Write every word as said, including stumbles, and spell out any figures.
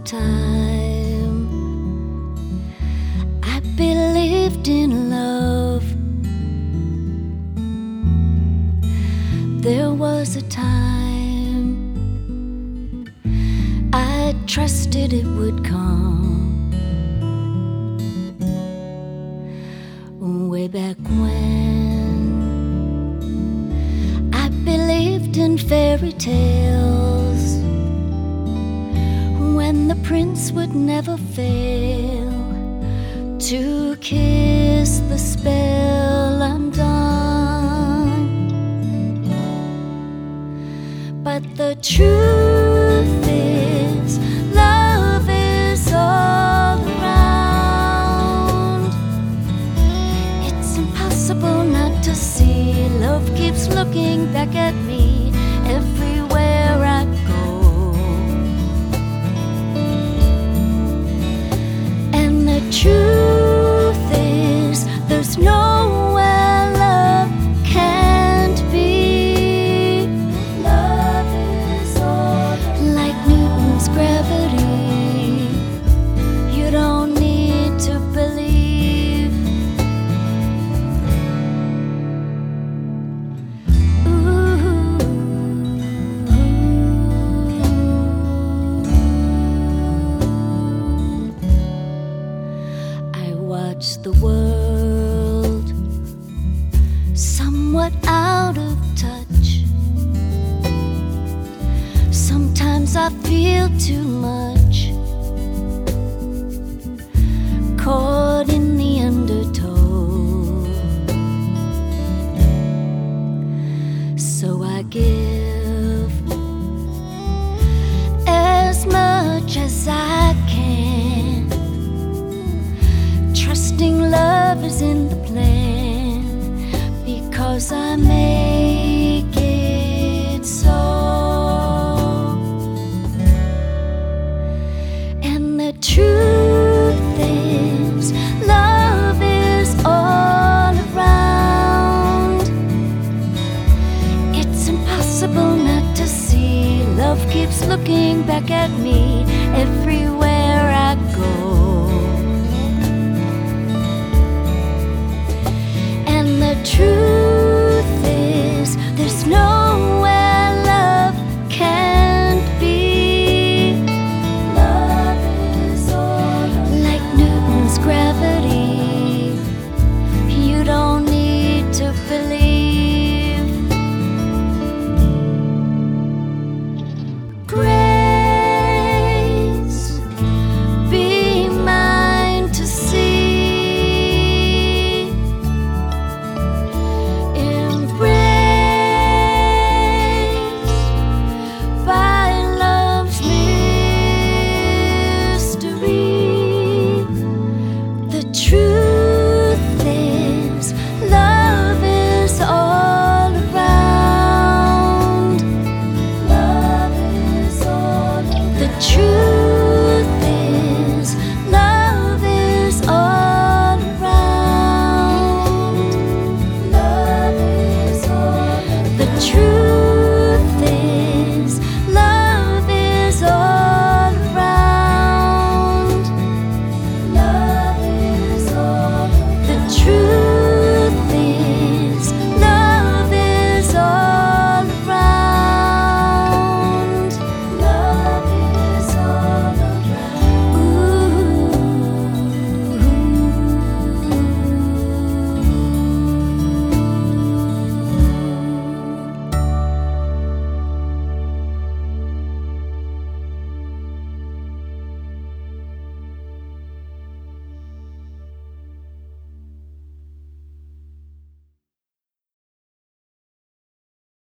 time I believed in love. There was a time I trusted it would come, way back when I believed in fairy tales, when the prince would never fail to kiss the spell undone. But the truth is, love is all around. It's impossible not to see. Love keeps looking back at me everywhere I go. And the truth is, there's nowhere love can't be. Love is all around. Like Newton's gravity, you don't need to believe. Ooh. I watch the world somewhat out of touch. Sometimes I feel too much caught in the undertow. So I give as much as I can, trusting love is in the plan, because I make it so. And the truth is, love is all around. It's impossible not to see. Love keeps looking back at me everywhere I go. And the truth